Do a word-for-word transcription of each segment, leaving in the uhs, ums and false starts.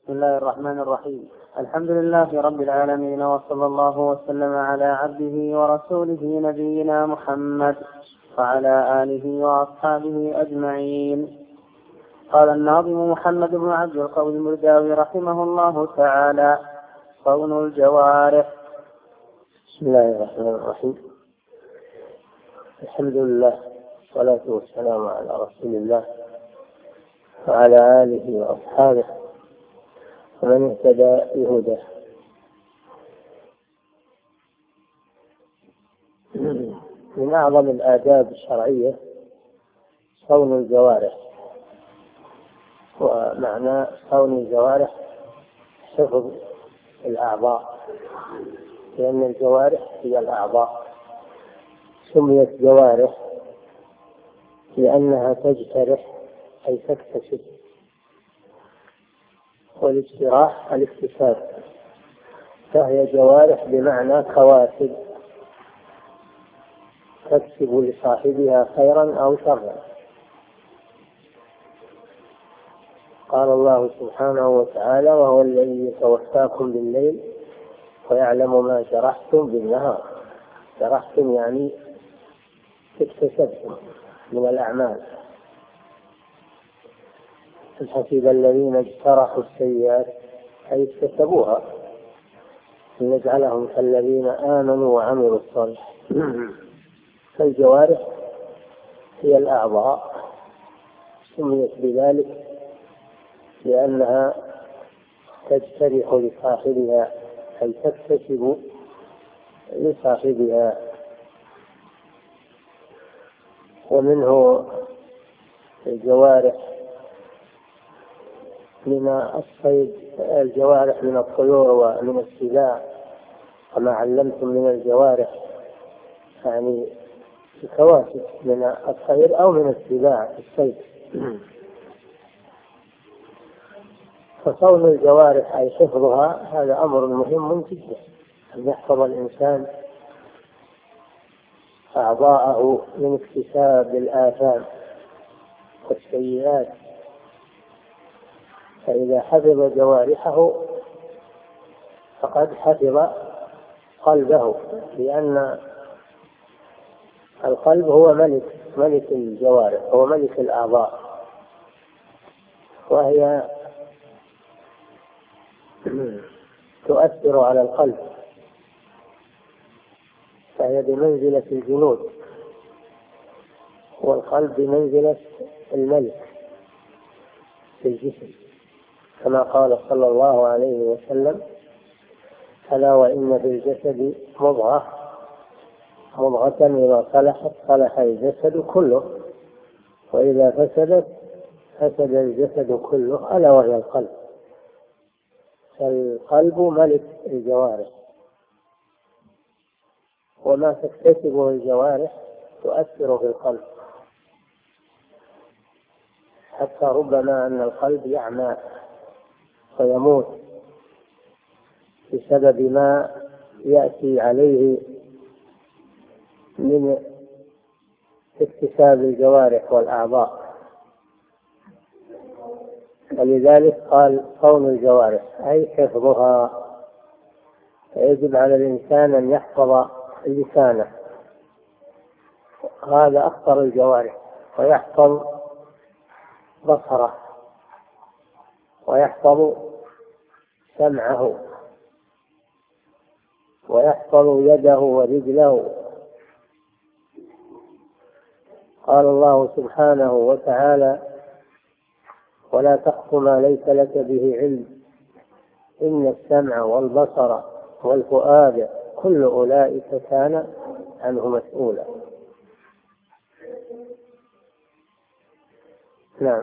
بسم الله الرحمن الرحيم. الحمد لله رب العالمين، وصلى الله وسلم على عبده ورسوله نبينا محمد وعلى آله وأصحابه أجمعين. قال الناظم محمد بن عبد القوي المرداوي رحمه الله تعالى: صون الجوارح. بسم الله الرحمن الرحيم. الحمد لله والصلاة والسلام على رسول الله وعلى آله وأصحابه ومن اهتدى بهداه. من أعظم الآداب الشرعية صون الجوارح، ومعنى صون الجوارح حفظ الأعضاء، لأن الجوارح هي الأعضاء. سميت جوارح لأنها تجترح أي تكتسب، والاجتراح الاكتساب، فهي جوارح بمعنى كواسب تكسب لصاحبها خيرا أو شرا. قال الله سبحانه وتعالى: وهو الذي يتوفاكم بالليل ويعلم ما جرحتم بالنهار. جرحتم يعني اكتسبتم من الأعمال. حسب الذين اجترحوا السيئات أي اكتسبوها أن نجعلهم كالذين آمنوا وعملوا الصالحات. فالجوارح هي الأعضاء، سميت بذلك لأنها تجترح لصاحبها أي تكتسب لصاحبها. ومنه الجوارح من الصيد، الجوارح من الطيور ومن السباع، وما علمتم من الجوارح يعني الكواسب من الطير أو من السباع في الصيد. فصون الجوارح أي حفظها هذا أمر مهم جدا، أن يحفظ الإنسان أعضاءه من اكتساب الآثام والسيئات. فإذا حفظ جوارحه فقد حفظ قلبه، لأن القلب هو ملك ملك الجوارح، هو ملك الأعضاء، وهي تؤثر على القلب، فهي بمنزلة الجنود، والقلب بمنزلة الملك في الجسم، كما قال صلى الله عليه وسلم: ألا وإن في الجسد مضغة مضغة إذا صلحت صلح الجسد كله، وإذا فسدت فسد الجسد كله، ألا وهي القلب. فالقلب ملك الجوارح، وما تكتسبه الجوارح تؤثر في القلب، حتى ربما أن القلب يعمى ويموت بسبب ما يأتي عليه من اكتساب الجوارح والأعضاء. ولذلك قال صون الجوارح أي حفظها. فيجب على الإنسان أن يحفظ لسانه، هذا أخطر الجوارح، ويحفظ بصره، ويحفظ سمعه، ويحفظ يده ورجله. قال الله سبحانه وتعالى: ولا تقف ما ليس لك به علم إن السمع والبصر والفؤاد كل أولئك كان عنه مسؤولا. نعم.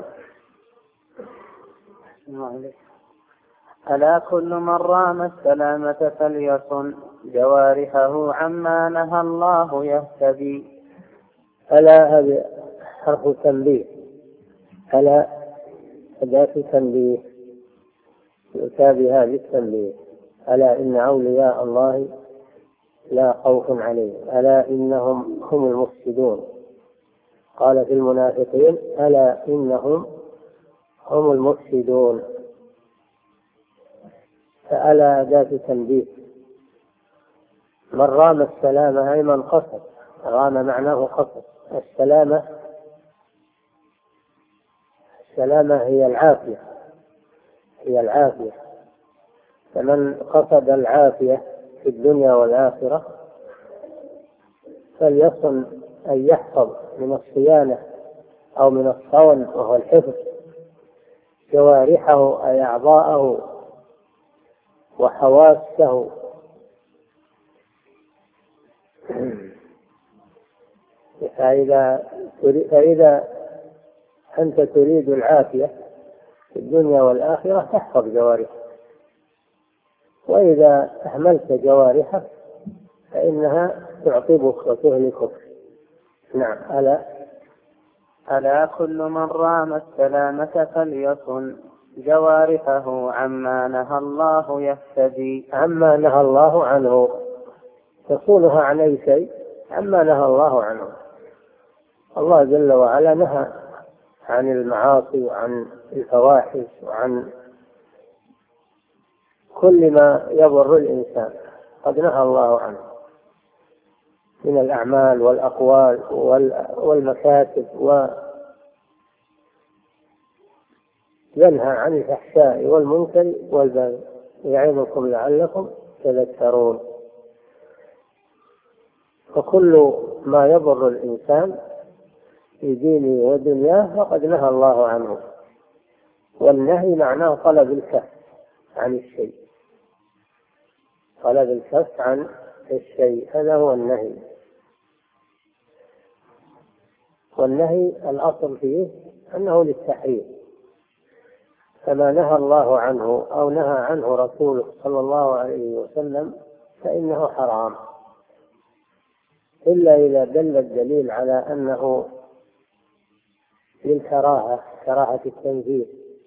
ألا كل من رام السلامة فليصن جوارحه عما نهى الله يهتدي. ألا هذا حرف تنبيه، ألا أداة تنبيه يتابعها بالتنبيه. ألا إن أولياء الله لا خوف عليهم ألا إنهم هم المفسدون. قال في المنافقين: ألا إنهم هم المفسدون. ألا أداة تنبيه. من رام السلامة أي من قصد، رام معناه قصد. السلامة السلامة هي العافية، هي العافية. فمن قصد العافية في الدنيا والآخرة فليصن أن يحفظ من الصيانة أو من الصون وهو الحفظ جوارحه أي أعضاءه وحواسه. فإذا فإذا أنت تريد العافية في الدنيا والآخرة تحفظ جوارحك، وإذا أهملت جوارحك فإنها تعقبك وتهلكك. نعم. ألا ألا كل من رام السلامة فليصن جوارحه عما نهى الله يهتدي. عما نهى الله عنه، تصونها عن أي شيء؟ عما نهى الله عنه. الله جل وعلا نهى عن المعاصي وعن الفواحش وعن كل ما يضر الإنسان، قد نهى الله عنه من الأعمال والأقوال والمكاسب، وينهى عن الفحشاء والمنكر والبغي يعظكم لعلكم تذكرون. فكل ما يضر الإنسان في دينه ودنياه فقد نهى الله عنه. والنهي معناه طلب الكف عن الشيء، طلب الكف عن الشيء، هذا هو النهي. والنهي الأصل فيه أنه للتحريم، فما نهى الله عنه أو نهى عنه رسوله صلى الله عليه وسلم فإنه حرام، إلا إذا دل الدليل على أنه للكراهة، كراهة التنزيه.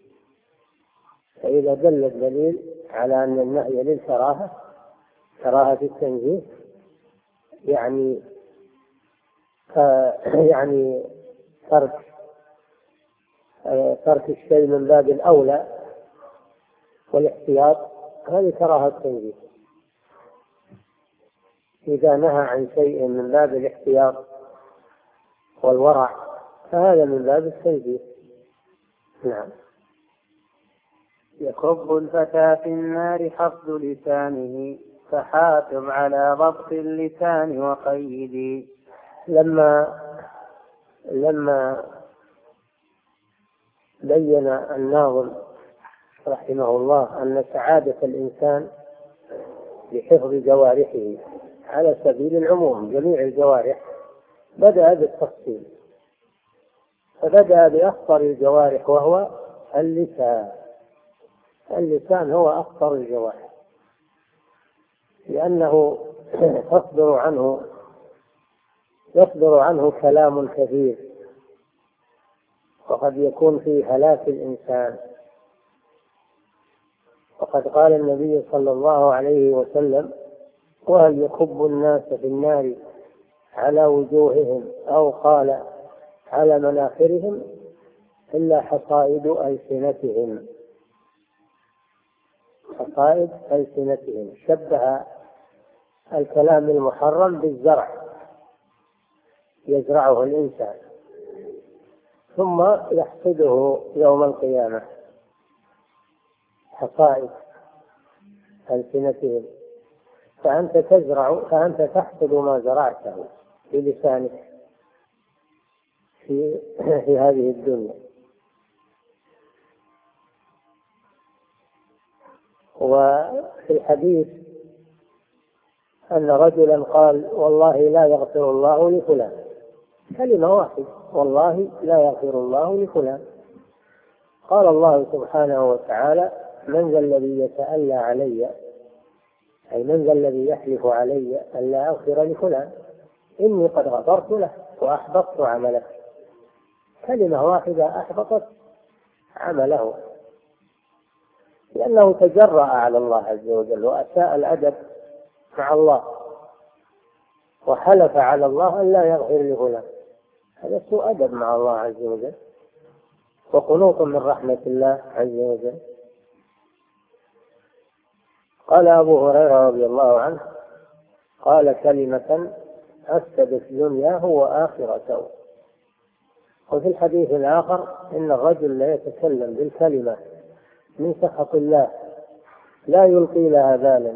فإذا دل الدليل على أن النهي للكراهة، كراهة التنزيه، يعني يعني ترك ترك الشيء من باب الأولى والاحتياط، هذه كراهة التنزيه. إذا نهى عن شيء من باب الاحتياط والورع فهذا من باب التنزيه. نعم. يكب الفتى في النار حفظ لسانه فحافظ على ضبط اللسان وقيدي. لما لما بين الناظم رحمه الله أن سعادة الإنسان بحفظ جوارحه على سبيل العموم، جميع الجوارح، بدأ بالتفصيل، فبدأ بأخطر الجوارح وهو اللسان. اللسان هو أخطر الجوارح لأنه تصدر عنه يصدر عنه كلام كثير، وقد يكون فيه هلاك الإنسان. وقد قال النبي صلى الله عليه وسلم: وهل يكب الناس في النار على وجوههم أو قال على مناخرهم إلا حصائد ألسنتهم. حصائد ألسنتهم، شبه الكلام المحرم بالزرع يزرعه الإنسان ثم يحصده يوم القيامة. حصائد ألسنتهم، فأنت تزرع فأنت تحصد ما زرعته بلسانك في في هذه الدنيا. وفي الحديث أن رجلا قال: والله لا يغفر الله لفلان، كلمة واحدة، والله لا يغفر الله لفلان. قال الله سبحانه وتعالى: من ذا الذي يتألى علي، أي من ذا الذي يحلف علي أن لا أغفر لفلان، إني قد غفرت له وأحبطت عمله. كلمة واحدة أحبطت عمله، لأنه تجرأ على الله عز وجل وأساء الأدب مع الله وحلف على الله أن لا يغفر لفلان. هذا سوء أدب مع الله عز وجل وقنوط من رحمة الله عز وجل. قال أبو هريرة رضي الله عنه قال كلمة أفسدت دنياه وآخرته. وفي الحديث الآخر إن الرجل لا يتكلم بالكلمة من سخط الله لا يلقي لها بالا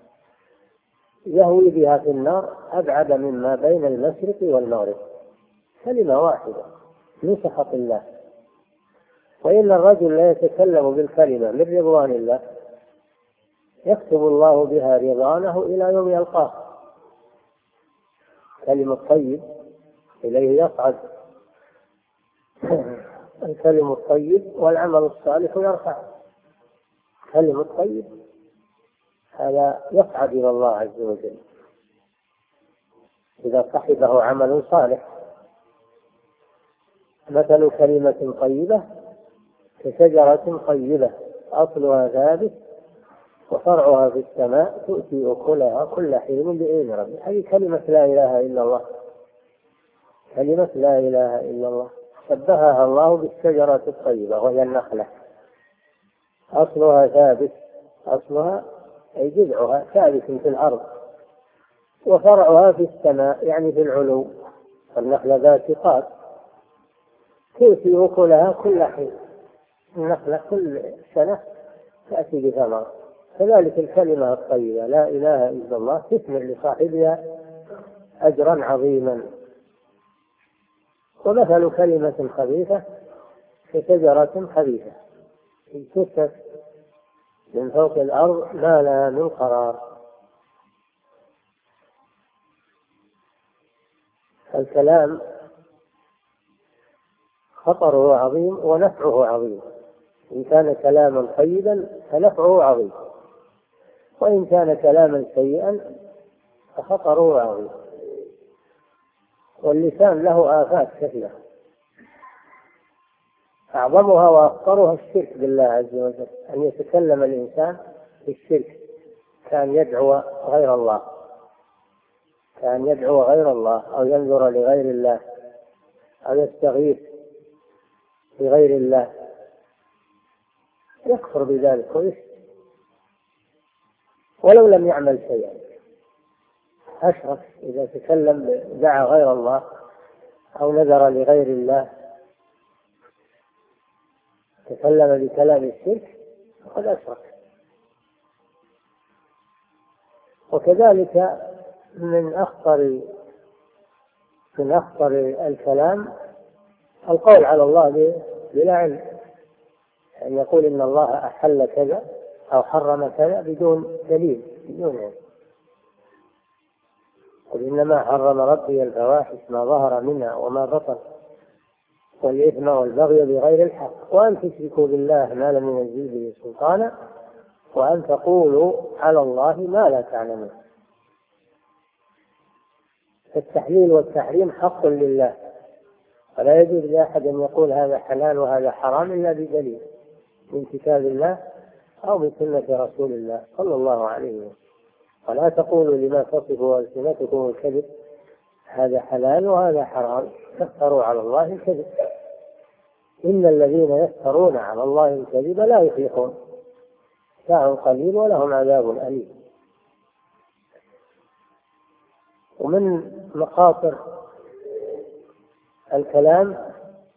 يهوي بها في النار أبعد مما بين المشرق والمغرب. كلمة واحدة من سخط الله. وإن الرجل لا يتكلم بالكلمة من رضوان الله يكتب الله بها رضوانه إلى يوم يلقاه. كلمة الطيب إليه يصعد الكلم الطيب والعمل الصالح يرفع. كلمة الطيب هذا يصعد إلى الله عز وجل إذا صحبه عمل صالح. مثل كلمة طيبة كشجرة طيبة أصلها ثابت وفرعها في السماء تؤتي أكلها كل حين بإذن ربها. هذه كلمة لا إله إلا الله. كلمة لا إله إلا الله شبهها الله بالشجرة الطيبة وهي النخلة أصلها ثابت. أصلها أي جذعها ثابت في الأرض وفرعها في السماء يعني في العلو. النخلة ذات قات تؤتي أكلها كل حين. النخلة كل سنة تأتي بثمر. كذلك الكلمة الطيبة لا إله إلا الله تثمر لصاحبها أجرا عظيما. ومثل كلمة خبيثة كشجرة خبيثة اجتثت من فوق الأرض ما لها من قرار. الكلام خطره عظيم ونفعه عظيم. إن كان كلاما طيبا فنفعه عظيم، وإن كان كلاما سيئا فخطره عظيم. واللسان له آفات كثيرة أعظمها وأخطرها الشرك بالله عز وجل. أن يتكلم الإنسان بالشرك كان يدعو غير الله كان يدعو غير الله أو ينذر لغير الله أو يستغيث بغير الله يكفر بذلك ويشرك ولو لم يعمل شيئا. أشرك إذا تكلم دعا غير الله أو نذر لغير الله تكلم بكلام الشرك فقد أشرك. وكذلك من أخطر من أخطر الكلام القول على الله بلا علم. أن يقول إن الله أحل كذا أو حرم كذا بدون دليل بدون علم. قل إنما حرم ربي الفواحش ما ظهر منها وما بطن والإثم والبغي بغير الحق وأن تشركوا بالله ما لم ينزل به سلطانا وأن تقولوا على الله ما لا تعلمون. التحليل والتحريم حق لله ولا يجوز لأحد أن يقول هذا حلال وهذا حرام إلا بدليل من كتاب الله أو من سنة رسول الله صلى الله عليه وسلم. ولا تقولوا لما تصف ألسنتكم الكذب هذا حلال وهذا حرام تفتروا على الله الكذب. إن الذين يفترون على الله الكذب لا يفلحون متاع قليل ولهم عذاب أليم. ومن مخاطر الكلام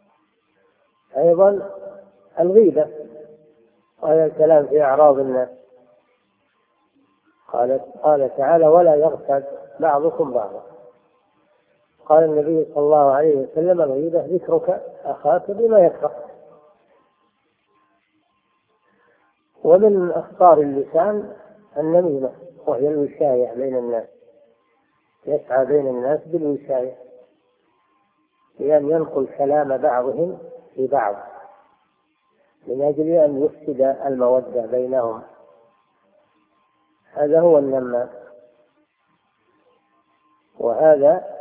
أيضا الغيبة وهي الكلام في أعراض الناس. قال قال تعالى ولا يغتاب بعضكم بعضا. قال النبي صلى الله عليه وسلم الغيبة ذكرك أخاك بما يكره. ومن أخطار اللسان النميمة وهي الوشاية بين الناس. يسعى بين الناس بالوشاية لأن ينقل كلام بعضهم في بعض من أجل أن يفسد المودة بينهم. هذا هو النمام. وهذا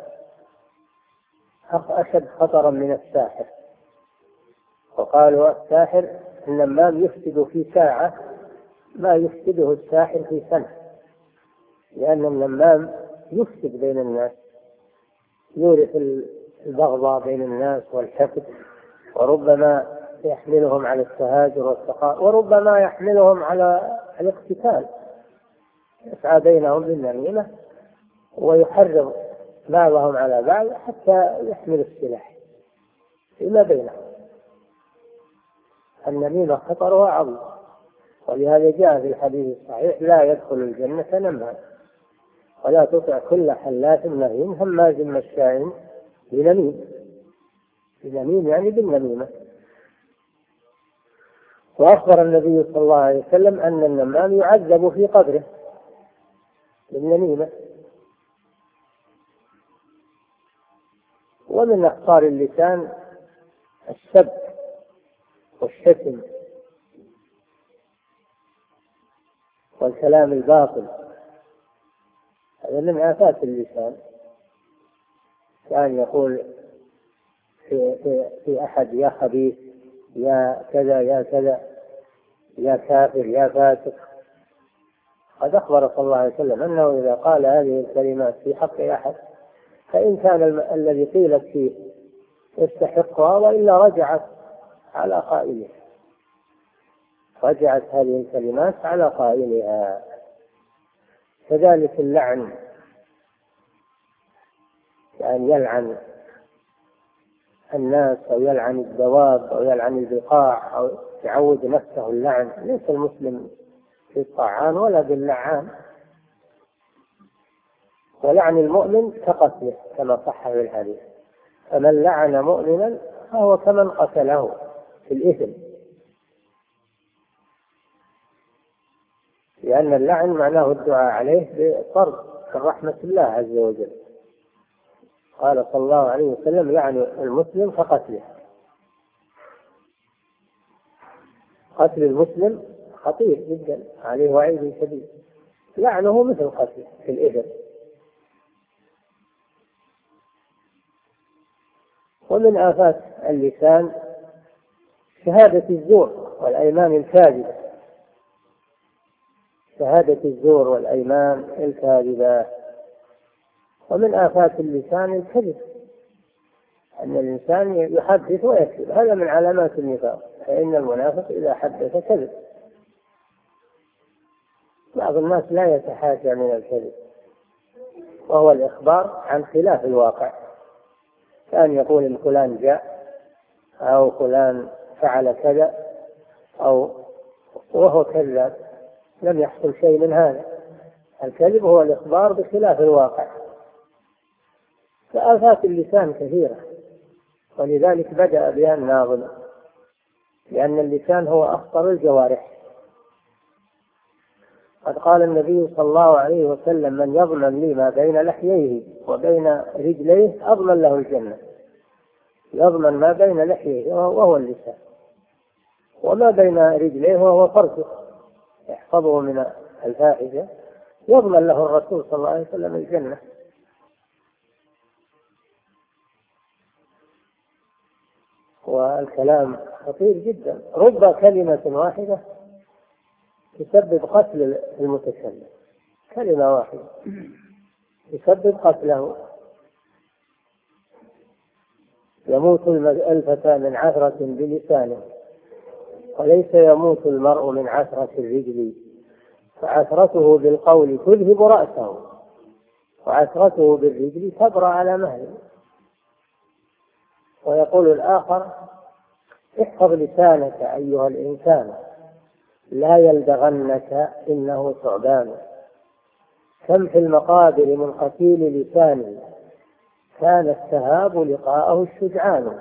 أشد خطرا من الساحر. وقالوا الساحر النمام يفسد في ساعة ما يفسده الساحر في سنة. لأن النمام يفسد بين الناس يورث البغضاء بين الناس والحقد وربما يحملهم على التهاجر والسخاء وربما يحملهم على الاقتتال يسعى بينهم بالنميمة ويحرض بعضهم على بعض حتى يحمل السلاح فيما بينهم. النميمة خطرها عظيم، ولهذا جاء في الحديث الصحيح: لا يدخل الجنة نمام، ولا تطع كل حلاف مهين هماز مشاء بنميم. بنميم يعني بالنميمة. وأخبر النبي صلى الله عليه وسلم أن النمام يعذب في قبره بالنميمة. ومن أخطار اللسان السب والشتم والكلام الباطل، هذا من آفات اللسان. كان يقول في, في, في أحد: يا خبيث، يا كذا يا كذا، يا كافر، يا فاسق. قد أخبر صلى الله عليه وسلم أنه إذا قال هذه الكلمات في حق أحد فإن كان الذي قيلت فيه يستحقها وإلا رجعت على قائلها، رجعت هذه الكلمات على قائلها. كذلك اللعن، يعني يلعن الناس أو يلعن الدواب أو يلعن البقاع أو يعود نفسه اللعن. ليس المسلم في الطاعان ولا باللعان. ولعن المؤمن كقتله كما صح في الحديث: فمن لعن مؤمنا فهو كمن قتله في الإثم. لأن اللعن معناه الدعاء عليه بطرد من رحمة الله عز وجل. قال صلى الله عليه وسلم: لعن المسلم كقتله. قتل المسلم خطير جدا، عليه وعيد شديد. لعنه مثل قتله في الإثم. ومن آفات اللسان شهادة الزور والأيمان الكاذبة. شهادة الزور والأيمان الكاذبة. ومن آفات اللسان الكذب، أن الإنسان يحدث ويكذب، هذا من علامات النفاق، فإن المنافق إذا حدث كذب. بعض الناس لا يتحاشى من الكذب، وهو الإخبار عن خلاف الواقع. كان يقول إن فلان جاء أو فلان فعل كذا أو وهو كذاب، لم يحصل شيء من هذا. الكذب هو الإخبار بخلاف الواقع. فآفات اللسان كثيرة، ولذلك بدأ بها الناظم، لأن اللسان هو أخطر الجوارح. قد قال النبي صلى الله عليه وسلم: من يضمن لي ما بين لحييه وبين رجليه أضمن له الجنة. يضمن ما بين لحييه وهو اللسان، وما بين رجليه وهو فرجه يحفظه من الفاحشة، يضمن له الرسول صلى الله عليه وسلم الجنة. والكلام خطير جدا. رب كلمة واحدة تسبب قتل المتكلم. كلمة واحدة تسبب قتله. يموت الفتى من عثرة بلسانه، وليس يموت المرء من عثرة الرجل، فعثرته بالقول تذهب رأسه، وعثرته بالرجل تبرأ على مهله. ويقول الآخر: احفظ لسانك أيها الإنسان، لا يلدغنك إنه ثعبان. كم في المقابر من قتيل لسان، كان السهاب لقاءه الشجعان.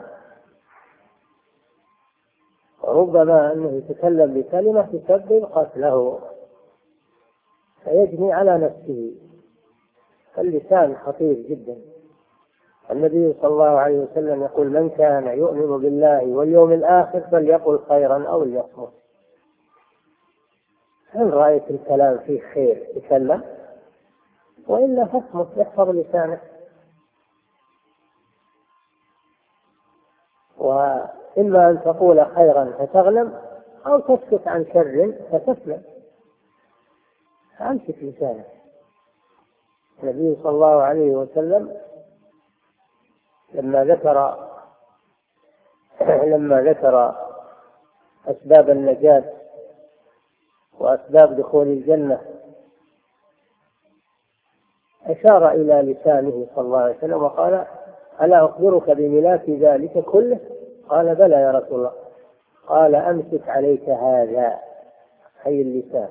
وربما أنه يتكلم بكلمة تسبب قتله فيجني على نفسه. فاللسان خطير جدا. النبي صلى الله عليه وسلم يقول: من كان يؤمن بالله واليوم الآخر فليقل خيرا أو ليصمت. إن رأيت الكلام فيه خير تكلم، وإلا فاصمت، احفظ لسانك. وإما أن تقول خيرا فتغنم، أو تسكت عن شر فتسلم. فأمسك لسانك. النبي صلى الله عليه وسلم لما ذكر لما ذكر أسباب النجاة وأسباب دخول الجنة أشار إلى لسانه صلى الله عليه وسلم وقال: ألا أخبرك بملاك ذلك كله؟ قال: بلى يا رسول الله. قال: أمسك عليك هذا، أي اللسان.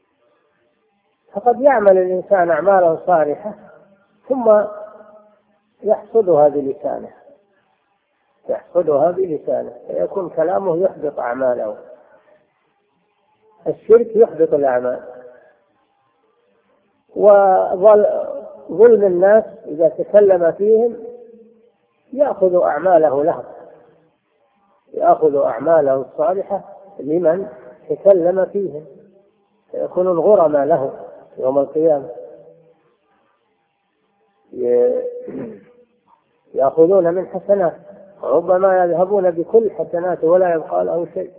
فقد يعمل الإنسان أعمالا صالحة ثم يحصدها بلسانه يحصدها بلسانه فيكون كلامه يحبط أعماله. الشرك يحبط الأعمال. وظلم الناس إذا تكلم فيهم يأخذ أعماله لهم يأخذ أعماله الصالحة لمن تكلم فيهم، فيكون الغرماء له يوم القيامة، يأخذون من حسنات، وربما يذهبون بكل حسنات ولا يبقى له شيء.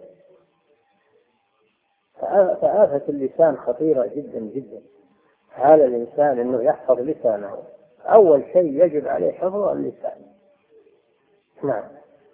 فآفة اللسان خطيرة جدا جدا. على الإنسان أنه يحفظ لسانه، أول شيء يجب عليه حفظ اللسان. نعم.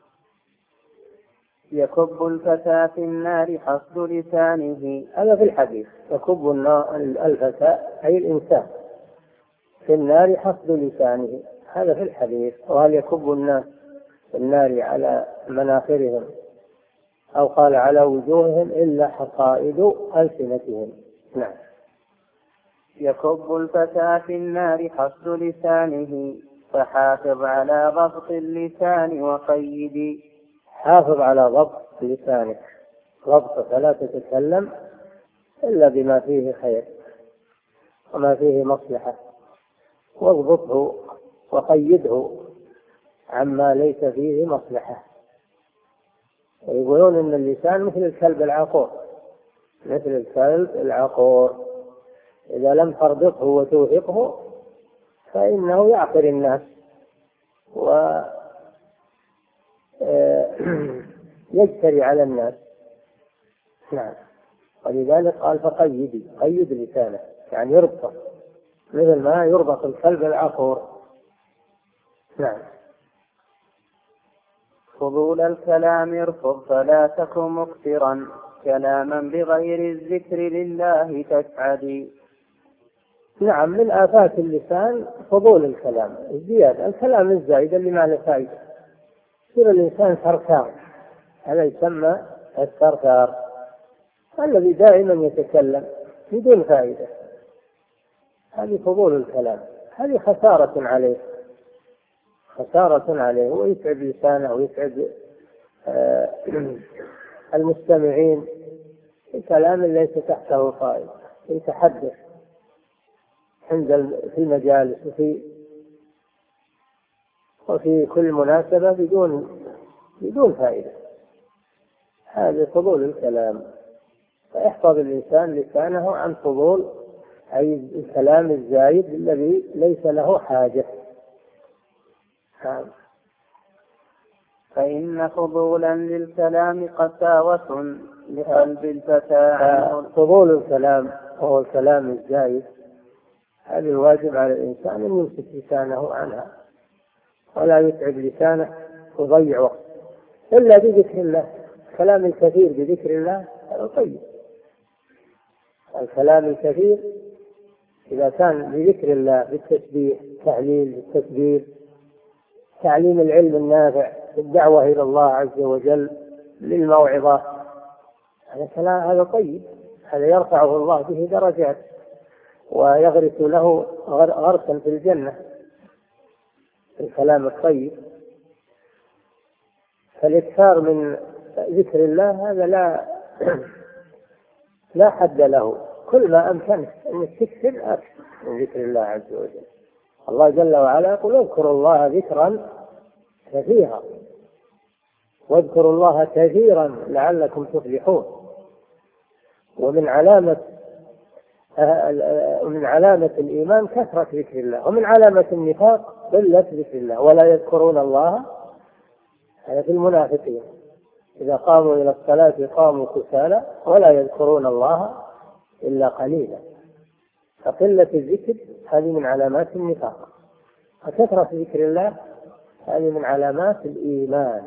يكب الفتى في النار حصد لسانه. هذا في الحديث. يكب الفتى أي الإنسان في النار حصد لسانه، هذا في الحديث. وهل يكب الناس في النار على مناخرهم أو قال على وجوههم إلا حصائد ألسنتهم. نعم. يكب الفتى في النار حصد لسانه، فحافظ على ضبط اللسان وقيد. حافظ على ضبط لسانك، ضبط، فلا تتكلم إلا بما فيه خير وما فيه مصلحة، واضبطه وقيده عما ليس فيه مصلحة. ويقولون إن اللسان مثل الكلب العقور، مثل الكلب العقور، إذا لم تربطه وتوثقه فإنه يعقر الناس ويجتري على الناس. نعم. ولذلك قال: فقيدي، قيد لسانه، يعني يربط مثل ما يربط الكلب العقور. نعم. فضول الكلام ارفض فلا تك مكثرا، كلاما بغير الذكر لله تسعدي. نعم. من آفات اللسان فضول الكلام، الزيادة، الكلام الزائد اللي ما له فائدة. يصير الإنسان ثرثار، هذا يسمى الثرثار، الذي دائما يتكلم بدون فائدة. هذه فضول الكلام، هذه خسارة عليه، خسارة عليه، ويتعب لسانه ويتعب آه المستمعين بكلام ليس تحته فائدة. يتحدث عند في المجالس وفي وفي كل مناسبة بدون بدون فائدة. هذا فضول الكلام. فيحفظ الإنسان لسانه عن فضول، أي الكلام الزايد الذي ليس له حاجة. فإن فضولا للكلام قساوة لقلب الفتى. فضول الكلام وهو الكلام الزايد، هذا الواجب على الإنسان أن يمسك لسانه عنها ولا يتعب لسانه ويضيع وقت إلا بذكر الله. الكلام الكثير بذكر الله هذا طيب. الكلام الكثير إذا كان بذكر الله، بالتسبيح، التهليل، بالتكبير، تعليم العلم النافع، الدعوة إلى الله عز وجل، للموعظة، هذا كلام هذا طيب، هذا يرفعه الله به درجات ويغرس له غرسا في الجنة، الكلام الطيب. فالإكثار من ذكر الله هذا لا لا حد له، كل ما أمكنك أن تكثر أكثر من ذكر الله عز وجل. الله جل وعلا يقول: اذكروا الله ذكرا كثيرا واذكروا الله كثيرا لعلكم تفلحون. ومن علامة من علامة الإيمان كثرة ذكر الله، ومن علامة النفاق قلة ذكر الله. ولا يذكرون الله، هذا في المنافقين، إذا قاموا إلى الصلاة قاموا كسالى ولا يذكرون الله إلا قليلا. فقلة الذكر هذه من علامات النفاق، وكثرة ذكر الله هذه من علامات الإيمان.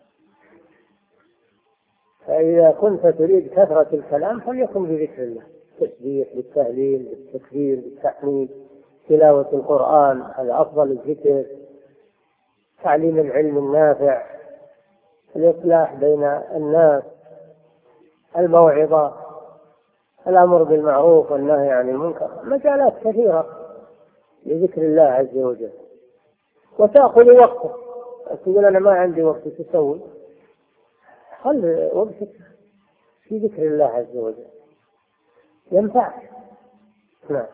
فإذا كنت تريد كثرة الكلام فليكن بذكر الله، بالتسبيح، بالتهليل، بالتكبير، بالتحميد، تلاوة القرآن هذا أفضل الذكر، تعليم العلم النافع، الإصلاح بين الناس، الموعظة، الأمر بالمعروف والنهي عن المنكر، مجالات كثيرة لذكر الله عز وجل. وتأخذ وقتك، تقول أنا ما عندي وقت، تسوي خل وقتك في ذكر الله عز وجل ينفعك. نعم.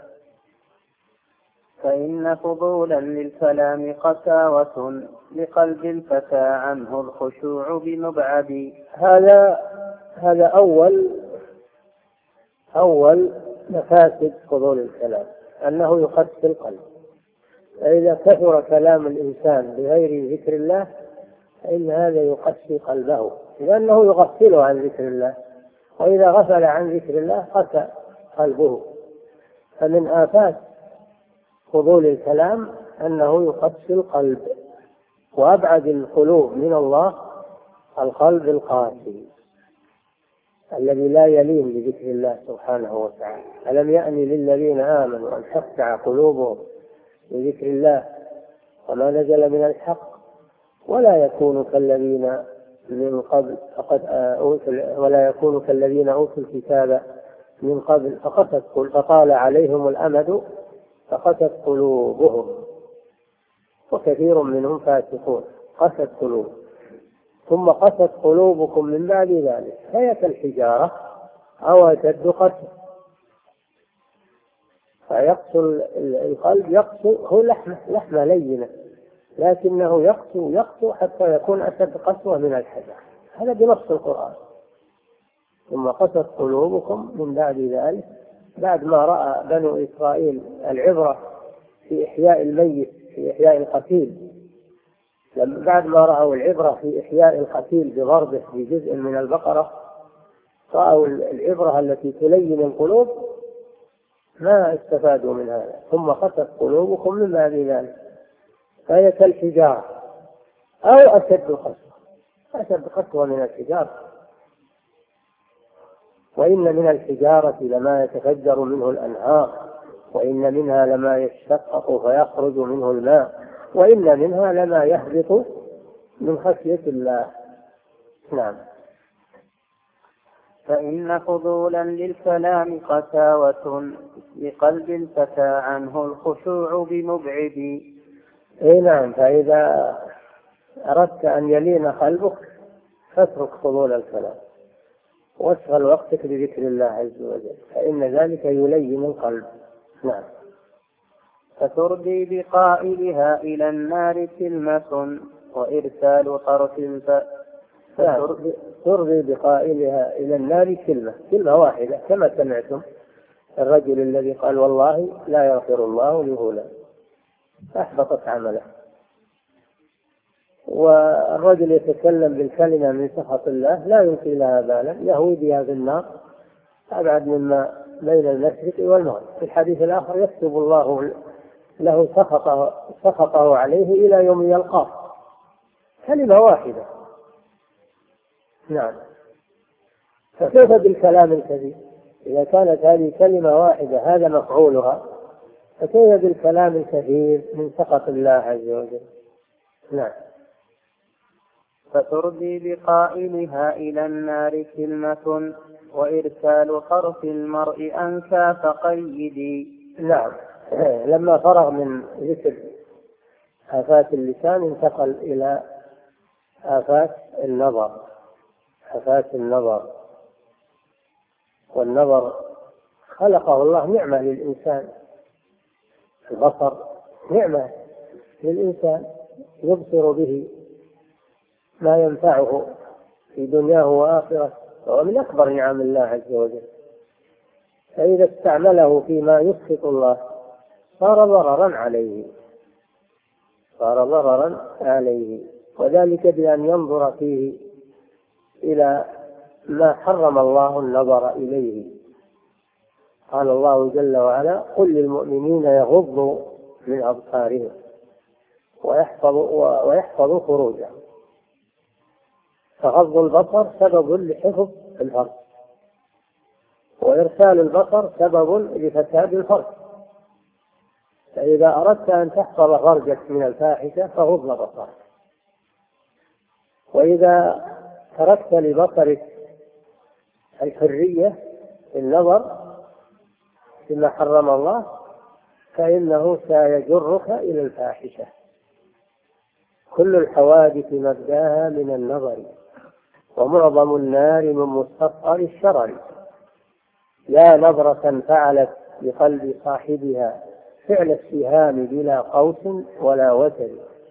فإن فضولا للكلام قساوة لقلب الفتى عنه الخشوع بمبعد. هذا هذا أول أول مفاسد فضول الكلام، أنه يقسي القلب. فإذا كثر كلام الإنسان بغير ذكر الله فإن هذا يقسي قلبه، لأنه يغفله عن ذكر الله، وإذا غفل عن ذكر الله قسى قلبه. فمن آفات فضول الكلام أنه يقسي القلب، وأبعد القلوب من الله القلب القاسي الذي لا يلين بذكر الله سبحانه وتعالى. ألم يأن للذين آمنوا أن تخشع قلوبهم بذكر الله وما نزل من الحق ولا يكونوا كالذين من قبل فقد أوتوا ولا يكونوا كالذين أوتوا الكتاب من قبل فقست فطال عليهم الأمد فقست قلوبهم وكثير منهم فاسقون. قست قلوب ثم قست قلوبكم من بعد ذلك فهي كالحجارة أو أشد قسوة. فيقسو القلب، يقسو هو لحمة لحمة لينة، لكنه يقسو يقسو حتى يكون أشد قسوة من الحجر. هذا بنص القرآن. ثم قست قلوبكم من بعد ذلك، بعد ما رأى بنو إسرائيل العبرة في إحياء الميت، في إحياء القتيل، بعد ما رأوا العبرة في إحياء القتيل بضربه في جزء من البقرة، رأوا العبرة التي تلين القلوب، ما استفادوا من هذا. ثم قست قلوبكم من بعد ذلك فهي كالحجارة أو أشد قسوة، أشد قسوة من الحجارة. وإن من الحجارة لما يتفجر منه الأنهار، وإن منها لما يشقق فيخرج منه الماء، وإن منها لما يهبط من خشية الله. نعم. فإن فضولا للكلام قساوة لقلب الفتى عنه الخشوع بمبعد. اي نعم. فإذا أردت أن يلين قلبك فاترك فضول الكلام واشغل وقتك بذكر الله عز وجل، فإن ذلك يلين القلب. نعم. فتردي بقائلها إلى النار كلمة وإرسال طرف الف... ترضي بقائلها إلى النار كلمة كلمة واحدة، كما سمعتم الرجل الذي قال والله لا يغفر الله لفلان، أحبطت عمله. والرجل يتكلم بالكلمة من سخط الله لا يلقي لها بالا، يهوي بها في النار أبعد مما بين المشرق والمغرب. في الحديث الآخر يكتب الله له سخطه, سخطه عليه إلى يوم يلقاه. كلمة واحدة. نعم. فكيف بالكلام الكثير؟ إذا كانت هذه كلمة واحدة هذا مفعولها، فكيف بالكلام الكثير من سخط الله عز وجل؟ نعم. فتردي بقائلها إلى النار كلمة وإرسال طرف المرء أنكى فقيدي. نعم. لما فرغ من ذكر آفات اللسان انتقل إلى آفات النظر. آفات النظر، والنظر خلقه الله نعمة للإنسان. البصر نعمة للإنسان يبصر به ما ينفعه في دنياه وآخرته، وهو من أكبر نعم الله عز وجل. فإذا استعمله فيما يسخط الله صار ضررا عليه صار ضررا عليه وذلك بأن ينظر فيه إلى ما حرم الله النظر إليه. قال الله جل وعلا قل للمؤمنين يغضوا من أبصارهم ويحفظوا ويحفظوا فروجهم. فغض البصر سبب لحفظ الفرج، وإرسال البصر سبب لفساد الفرج. فإذا أردت أن تحفظ فرجك من الفاحشة فغض بصرك، وإذا تركت لبصرك الحرية في النظر فيما حرم الله فإنه سيجرك إلى الفاحشة. كل الحوادث مبداها من النظر، ومعظم النار من مستصغر الشرر. لا نظرة فعلت بقلب صاحبها فعل السهام بلا قوس ولا وتر،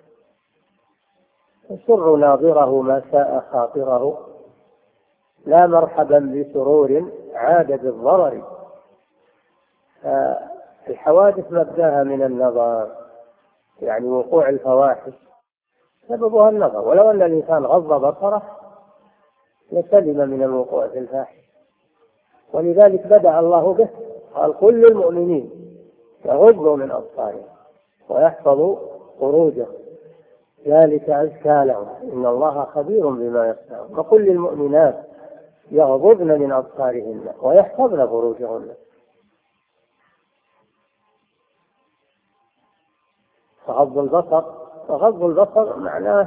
يسر ناظره ما شاء خاطره، لا مرحبا بسرور عاد بالضرر. الحوادث مبداها من النظر، يعني وقوع الفواحش سببها النظر، ولو أن الإنسان غض بصره لسلم من الوقوع في الفاحش. ولذلك بدأ الله به، قال قل للمؤمنين يغضوا من أبصارهم ويحفظوا فروجهم ذلك أزكى لهم إن الله خبير بما يصنعون. وقل للمؤمنات يغضضن من أبصارهن ويحفظن فروجهن. فغض البصر وغض البصر معناه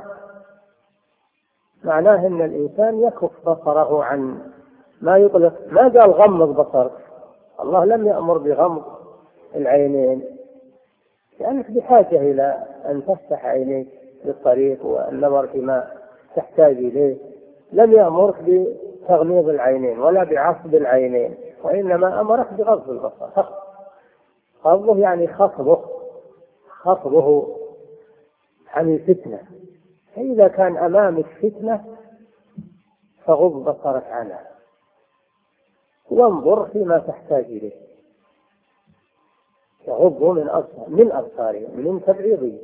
معناه أن الإنسان يكف بصره عن ما يطلق. ما قال غمض بصرك، الله لم يأمر بغمض العينين لأنك يعني بحاجة إلى أن تفتح عينيك بالطريق والنظر فيما تحتاج إليه. لم يأمرك بتغميض العينين ولا بعصب العينين، وإنما أمرك بغض البصر. غضه يعني خفضه خفضه عن الفتنة. فإذا كان أمامك فتنة فغض بصرك عنها وانظر فيما تحتاج إليه. يغضوا من أبصار من أبصارهم من تبعيضه،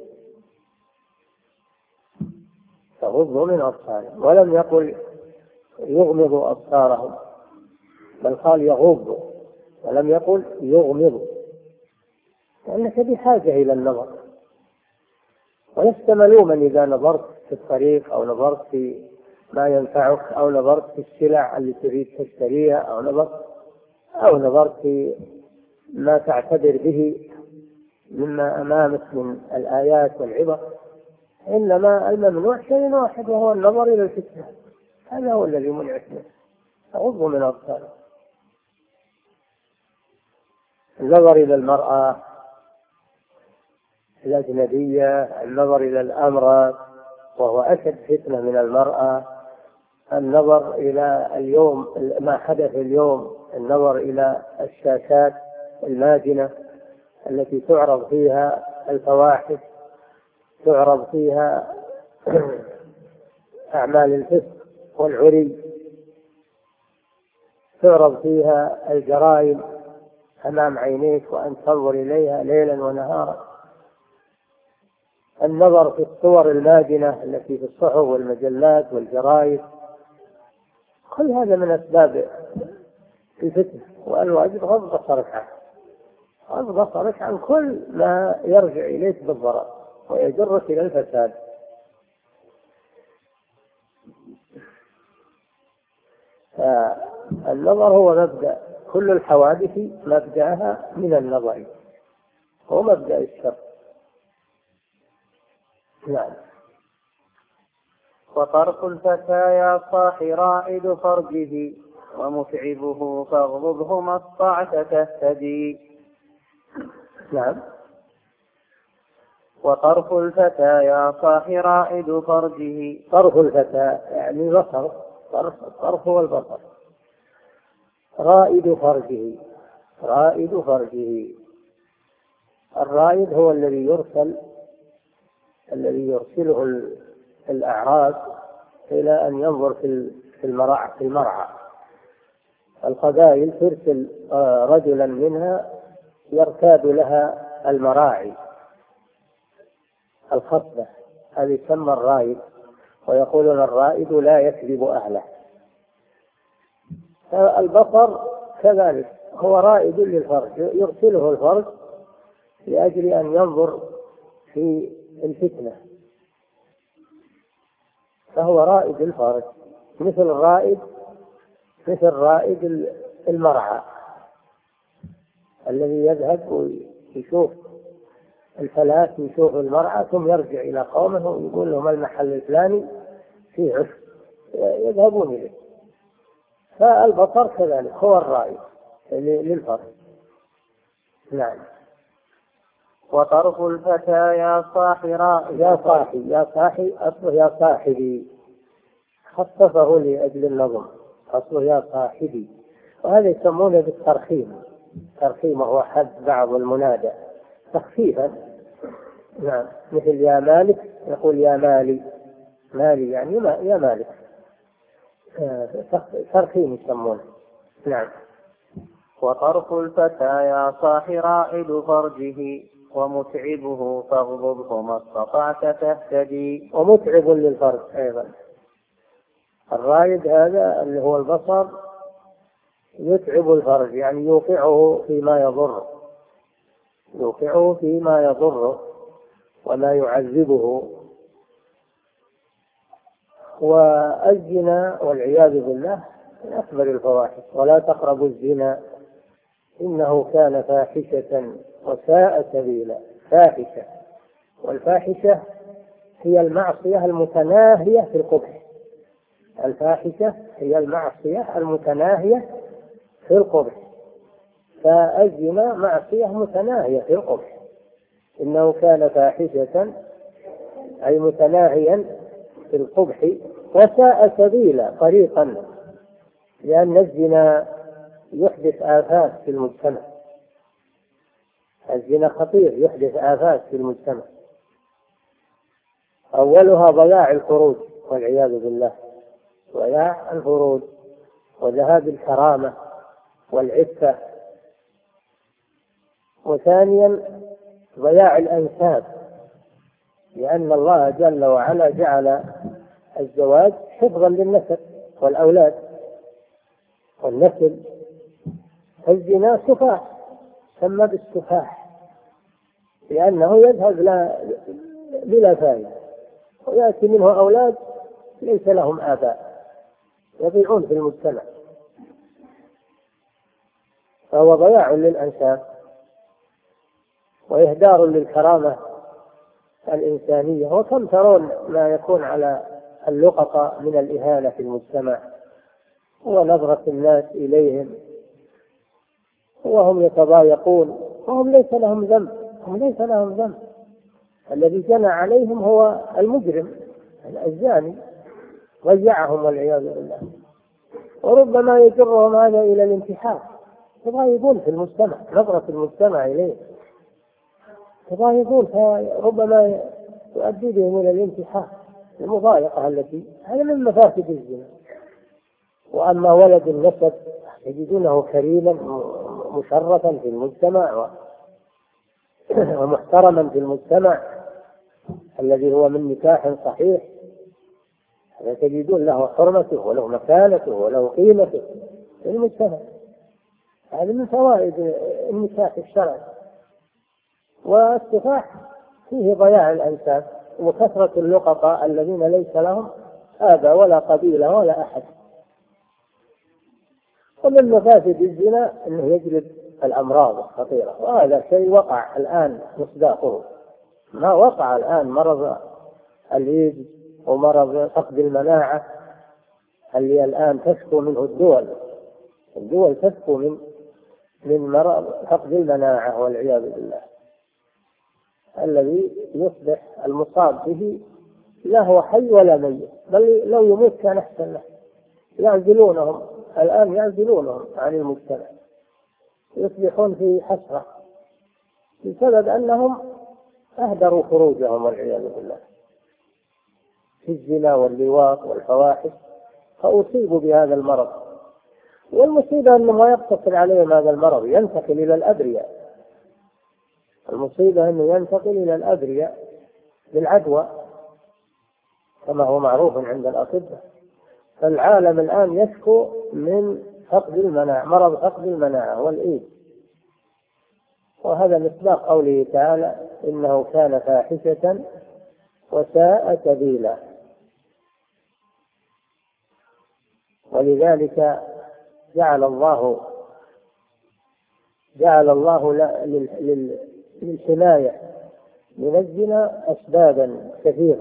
يغضوا من أبصارهم، ولم يقل يغمضوا أبصارهم بل قال يغضوا ولم يقل يغمضوا، لأنك بحاجة إلى النظر. ولست ملوما إذا نظرت في الطريق أو نظرت في ما ينفعك أو نظرت في السلع اللي تريد تشتريها أو نظرت أو نظرت في ما تعتبر به مما أمامك من الآيات والعبر. إنما الممنوع شيء واحد وهو النظر إلى الفتنة، هذا هو الذي منعت منه. أغضوا من أبصارهم. النظر إلى المرأة الأجنبية، النظر إلى الأمراض وهو أشد فتنة من المرأة، النظر إلى اليوم ما حدث اليوم، النظر إلى الشاشات الماجنة التي تعرض فيها الفواحش، تعرض فيها أعمال الفسق والعري، تعرض فيها الجرائم أمام عينيك وأن تنظر إليها ليلا ونهارا. النظر في الصور الماجنة التي في الصحف والمجلات والجرائد، كل هذا من أسباب الفتنة. والواجب غض بصرك عنه، غض بصرك عن كل ما يرجع إليك بالضرر ويجرك إلى الفساد. فالنظر هو مبدأ كل الحوادث، مبدأها من النظر، هو مبدأ الشر. نعم. وطرف الفتى يا صاح رائد فرجه ومتعبه فاغضبه ما استطعت تهتدي. نعم. وطرف الفتى يا صاح رائد فرجه. طرف الفتى يعني بصر، طرف الطرف هو البصر. رائد فرجه، رائد فرجه. الرائد هو الذي يرسل الذي يرسله الأعراس إلى أن ينظر في المرعى في المرعى. القبائل ترسل رجلا منها يرتاد لها المراعي الخصبة، هذه يسمى الرائد، ويقولون الرائد لا يكذب أهله. البصر كذلك هو رائد للفرج، يرسله الفرج لأجل أن ينظر في الفتنة، فهو رائد الفرج، مثل الرائد مثل رائد المرعى الذي يذهب ويشوف الفلاس يشوف المرأة ثم يرجع إلى قومه ويقول لهم المحل الفلاني فيه عشب يذهبون إليه. فالبصر كذلك هو الرائي للفرد. نعم. وطرف الفتى يا صاحي رائد يا صاحي يا صاحي أصله يا صاحبي، خصصه لأجل النظم، أصله يا صاحبي، وهذا يسمونه بالترخيم. ترخيم وهو حد بعض المنادى تخفيفا. نعم. مثل يا مالك يقول يا مالي، مالي يعني يا مالك، ترخيم يسمونه. نعم. وطرف الفتى يا صاحي رائد فرجه ومتعبه فاغضبه ما استطعت تهتدي. ومتعب للفرج أيضا. الرائد هذا اللي هو البصر يتعب الفرج، يعني يوقعه فيما يضر، يوقعه فيما يضر ولا يعذبه. والزنا والعياذ بالله من أكبر الفواحش. ولا تقربوا الزنا إنه كان فاحشة وساء سبيلا. فاحشة، والفاحشة هي المعصية المتناهية في القبح. الفاحشة هي المعصية المتناهية في القبح، فالزنا معصية متناهية في القبح. إنه كان فاحشة أي متناهيا في القبح، وساء سبيلا طريقا، لأن الزنا يحدث آفات في المجتمع. الزنا خطير، يحدث آفات في المجتمع. أولها ضياع الفروج والعياذ بالله، ضياع الفروج وذهاب الكرامة والعفة. وثانيا ضياع الأنساب، لأن الله جل وعلا جعل الزواج حفظا للنسب والأولاد والنسل. الزنا سفاح، سمى بالسفاح، لأنه يذهب لا بلا فائدة، ويأتي منه أولاد ليس لهم آباء يضيعون في المجتمع، فهو ضياع للأنساب وإهدار للكرامة الإنسانية. وكم ترون ما يكون على اللقطة من الإهانة في المجتمع ونظرة الناس إليهم وهم يتضايقون وهم ليس لهم ذنب، هم ليس لهم ذنب. الذي جنى عليهم هو المجرم الزاني، ضيعهم والعياذ بالله. وربما يجرهم هذا إلى الانتحار، يضايقون في المجتمع، نظرة المجتمع إليه يضايقون، فربما يؤدي بهم إلى الانتحار، المضايقة التي هذا من مفاسد الزنا. وأما ولد النسب يجدونه كريما مشرفا في المجتمع ومحترما في المجتمع الذي هو من نكاح صحيح، تجدون له حرمته وله مكانته وله قيمته في المجتمع. هذا من فوائد النكاح الشرعي. والسفاح فيه ضياع الأنساب وكثرة اللقطاء الذين ليس لهم آباء ولا قبيلة ولا أحد. ومن مفاسد الزنا أنه يجلب الأمراض الخطيرة، وهذا شيء وقع الآن مصداقه. ما وقع الآن مرض الإيدز ومرض فقد المناعة اللي الآن تشكو منه الدول الدول تشكو من من مرض فقد المناعة والعياذ بالله، الذي يصبح المصاب به لا هو حي ولا ميت، بل لو يموت كان أحسن له. يعزلونهم الآن، يعزلونهم عن المجتمع، يصبحون في حسرة بسبب أنهم أهدروا خروجهم والعياذ بالله في الزنا واللواط والفواحش، فأصيبوا بهذا المرض. والمصيبة أنه ما يقتصر عليهم هذا المرض، ينتقل إلى الأبرياء. المصيبة أنه ينتقل إلى الأبرياء بالعدوى كما هو معروف عند الأطباء. فالعالم الآن يشكو من فقد المناعة، مرض فقد المناعة والإيد. وهذا مصداق قوله تعالى إنه كان فاحشة وساء سبيلا. ولذلك جعل الله جعل الله للحماية من الزنا أسبابا كثيرة،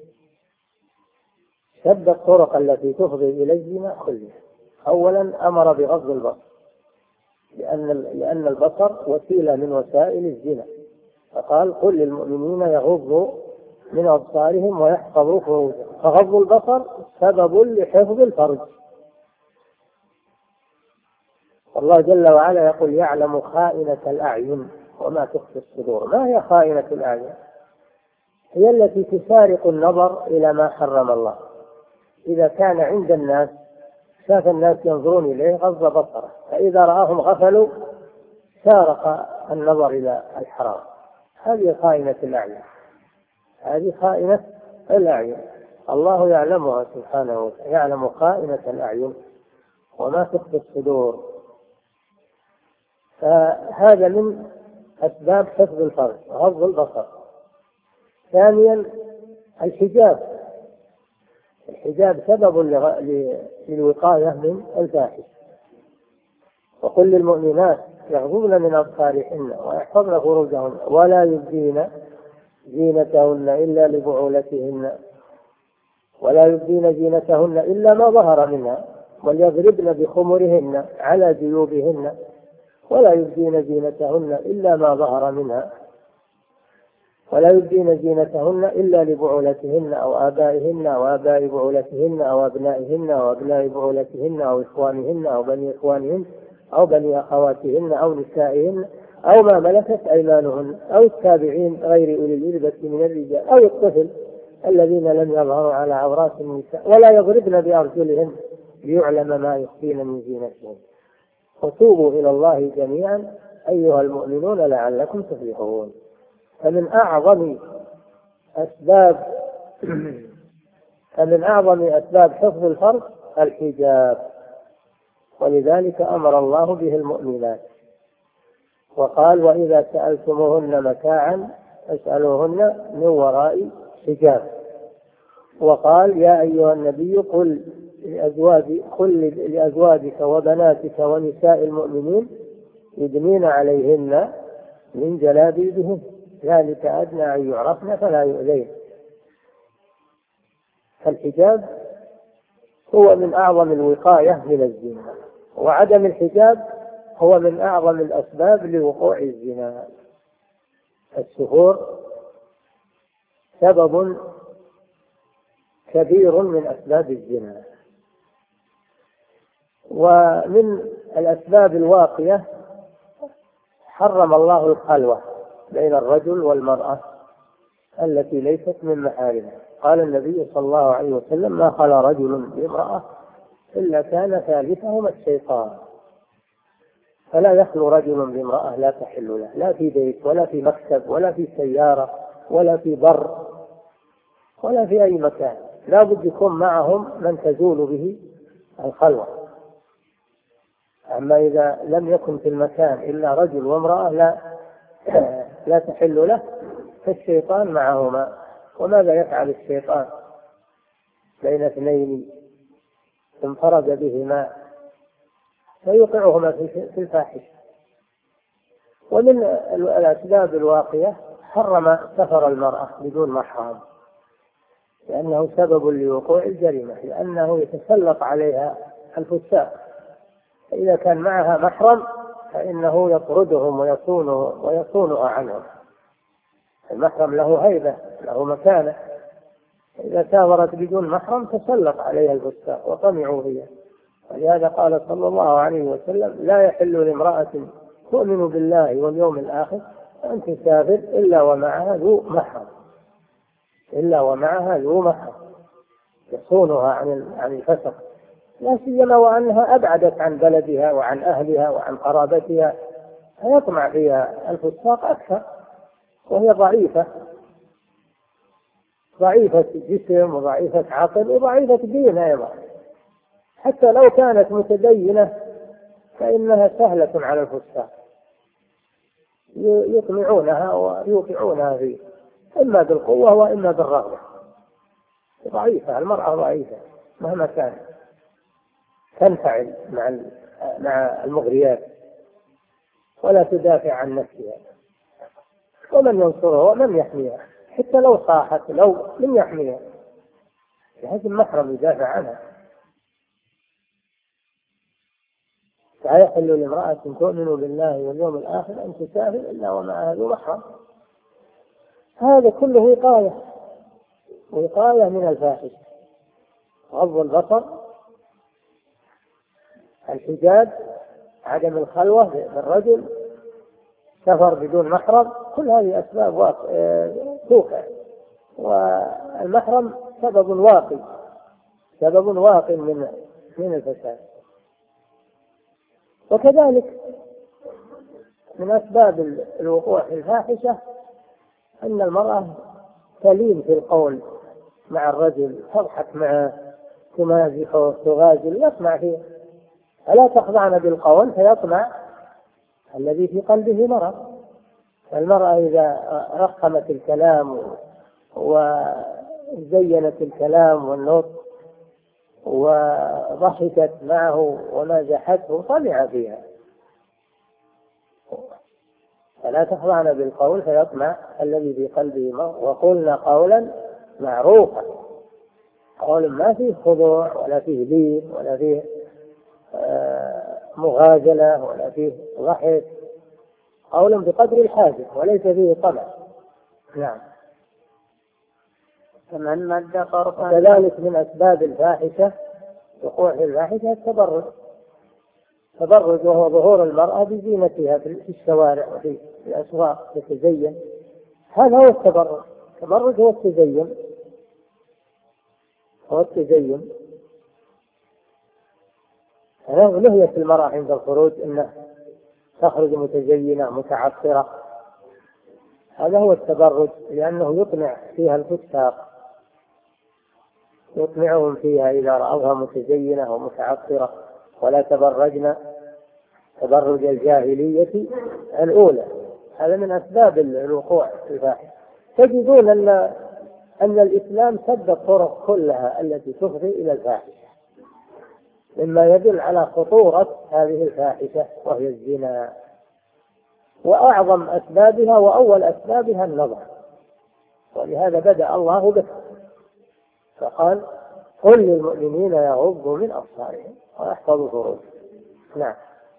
شد الطرق التي تفضي إلى الزنا كلها. أولا أمر بغض البصر، لأن لأن البصر وسيلة من وسائل الزنا، فقال قل للمؤمنين يغضوا من أبصارهم ويحفظوا فروجهم، فغض البصر سبب لحفظ الفرج. الله جل وعلا يقول يعلم خائنة الأعين وما تخفي الصدور. ما هي خائنة الأعين؟ هي التي تسارق النظر إلى ما حرم الله. إذا كان عند الناس شاف الناس ينظرون إليه غض بصره، فإذا رآهم غفلوا سارق النظر إلى الحرام. هذه خائنة الأعين، هذه خائنة الأعين، الله يعلمها سبحانه وتعالى، يعلم خائنة الأعين وما تخفي الصدور. فهذا من أسباب حفظ الفرج غض البصر. ثانيا الحجاب، الحجاب سبب للوقاية من الفاحش. وقل للمؤمنات يغضضن من أبصارهن ويحفظن فروجهن ولا يبدين زينتهن إلا لبعولتهن ولا يبدين زينتهن إلا ما ظهر منها وليضربن بخمرهن على جيوبهن ولا يبدين زينتهن إلا ما ظهر منها ولا يبدين زينتهن إلا لبعولتهن أو آبائهن أو آباء بعولتهن أو أبنائهن أو أبناء بعولتهن أو إخوانهن أو بني إخوانهن أو بني أخواتهن أو نسائهن أو ما ملكت أيمانهن أو التابعين غير أولي الإربة من الرجال أو الطفل الذين لم يظهروا على عورات النساء ولا يضربن بأرجلهن ليعلم ما يخفين من زينتهن. وتوبوا إلى الله جميعا أيها المؤمنون لعلكم تفلحون. فمن أعظم أسباب فمن أعظم أسباب حفظ الفرج الحجاب، ولذلك أمر الله به المؤمنات وقال وإذا سألتموهن متاعا فاسألوهن من وراء حجاب. وقال يا أيها النبي قل لأزواج قل لأزواجك وبناتك ونساء المؤمنين يدنين عليهن من جلابيبهن ذلك أدنى أن يعرفن فلا يؤذين. فالحجاب هو من أعظم الوقاية من الزنا، وعدم الحجاب هو من أعظم الأسباب لوقوع الزنا. السفور سبب كبير من أسباب الزنا. ومن الأسباب الواقية حرم الله الخلوة بين الرجل والمرأة التي ليست من محارمه. قال النبي صلى الله عليه وسلم ما خلا رجل بامرأة إلا كان ثالثهما الشيطان. فلا يخلو رجل بامرأة لا تحل له، لا في بيت ولا في مكتب ولا في سيارة ولا في بر ولا في أي مكان، لا بد يكون معهم من تزول به الخلوة. أما إذا لم يكن في المكان إلا رجل وامرأة لا لا تحل له، فالشيطان معهما. وماذا يفعل الشيطان بين اثنين انفرد بهما؟ فيوقعهما في الفاحشة. ومن الأسباب الواقية حرم سفر المرأة بدون محرم، لأنه سبب لوقوع الجريمة، لأنه يتسلط عليها الفساق. فإذا كان معها محرم فإنه يطردهم ويصونه ويصونها عنهم. المحرم له هيبة، له مكانة. إذا سافرت بدون محرم تسلط عليها الفساق وطمعوا هي. ولهذا قال صلى الله عليه وسلم لا يحل لامرأة تؤمن بالله واليوم الآخر أن تسافر إلا ومعها ذو محرم إلا ومعها ذو محرم يصونها عن عن الفسق، لا سيما وأنها أبعدت عن بلدها وعن أهلها وعن قرابتها، فيطمع فيها الفساق أكثر، وهي ضعيفة ضعيفة جسم وضعيفة عقل وضعيفة دين أيضا. حتى لو كانت متدينة فإنها سهلة على الفساق، يطمعونها ويوقعونها فيه إما بالقوة وإما بالرغبة. ضعيفة المرأة، ضعيفة مهما كان، تنفعل مع مع المغريات ولا تدافع عن نفسها. ومن ينصرها ومن يحميها، حتى لو صاحت لو من يحميها، بحيث المحرم يدافع عنها. لا يحل لامرأة تؤمن بالله واليوم الآخر أن تسافر إلا ومعها ذو محرم. هذا كله وقاية وقاية من الفاحشة. غض البصر، الحجاب، عدم الخلوة بالرجل، سفر بدون محرم، كل هذه أسباب توقع. والمحرم سبب واقي سبب واقي من من الفساد. وكذلك من أسباب الوقوع في الفاحشة أن المرأة تلين في القول مع الرجل، تضحك معه، تمازحه، تغازل، يطمع فيه. ألا تخضعن بالقول فيطمع الذي في قلبه مرض. المرأة إذا رقمت الكلام وزينت الكلام والنطق وضحكت معه ومازحته طمع فيها. فلا تخضعن بالقول فيطمع الذي في قلبه مرض، وقلنا قولا معروفا، قول ما فيه خضوع ولا فيه لين ولا فيه مغازلة ولا فيه ضحك، قول بقدر الحاجة وليس فيه طمع. نعم. فمن مد طرفا. وكذلك من أسباب الفاحشة وقوع في الفاحشة التبرج. تبرج وهو ظهور المرأة بزينتها في الشوارع وفي الأسواق تتزين. هذا هو التبرج. التبرج هو التزين هو التزين نهيت المرأة عند الخروج أنها تخرج متزينة متعطرة. هذا هو التبرج، لأنه يطمع فيها الفساق، يطمعهم فيها إذا رأوها متزينة ومتعطرة. ولا تبرجن تبرج الجاهلية الأولى. هذا من أسباب الوقوع في الفاحشة. تجدون أن أن الإسلام سد الطرق كلها التي تفضي إلى الفاحشة، مما يدل على خطورة هذه الفاحشة وهي الزنا. وأعظم أسبابها وأول أسبابها النظر، ولهذا بدأ الله به فقال قل للمؤمنين يغضوا من أبصارهم ويحفظوا فروجهم. نعم.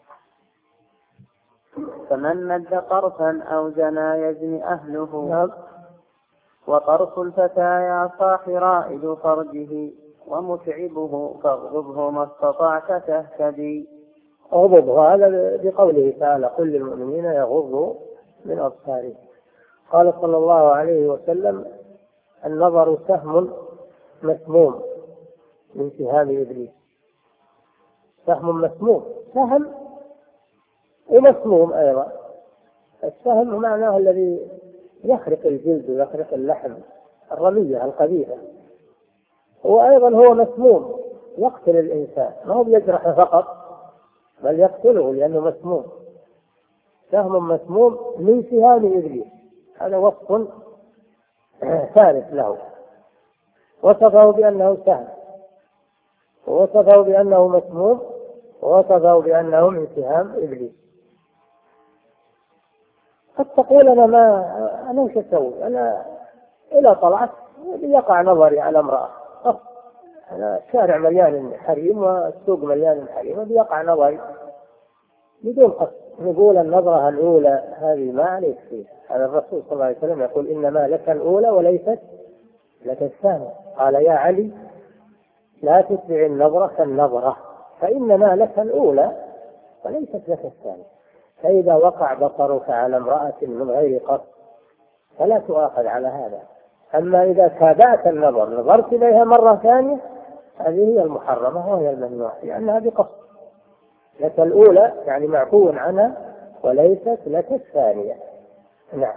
فمن مد طرفا أو زنا يزني أهله. نعم. وطرف الفتى صاح رائد فرجه ومتعبه فاغضبه ما استطعت تهتدي. اغضبه هذا بقوله تعالى قل للمؤمنين يغضوا من أبصارهم. قال صلى الله عليه وسلم النظر سهم مسموم من سهام إبليس. سهم مسموم، سهم ومسموم أيضا. السهم معناه الذي يخرق الجلد ويخرق اللحم، الرمية القبيحة. وأيضا هو مسموم يقتل الإنسان، ما هو يجرح فقط بل يقتله لأنه مسموم. سهم مسموم من سهام إبليس، هذا وصف ثالث له. وصفه بأنه سهم، ووصفه بأنه مسموم، ووصفه بأنه من سهام إبليس. قد تقول أنا ما أنا وش أسوي؟ أنا إذا طلعت يقع نظري على امرأة، أنا الشارع مليان حريم والسوق مليان حريم بيقع نظري بدون قصد. نقول النظرة الأولى هذه ما عليك فيها. هذا الرسول صلى الله عليه وسلم يقول إنما لك الأولى وليست لك الثانية. قال يا علي لا تتبع النظرة النظرة فإنما لك الأولى وليست لك الثانية. فإذا وقع بصرك على امرأة من غير قصد فلا تؤاخذ على هذا. أما إذا تابعت النظر نظرت إليها مرة ثانية هذه هي المحرمة وهي الممنوعة لأنها بقصد. لك الأولى يعني معفو عنها وليست لك الثانية. نعم.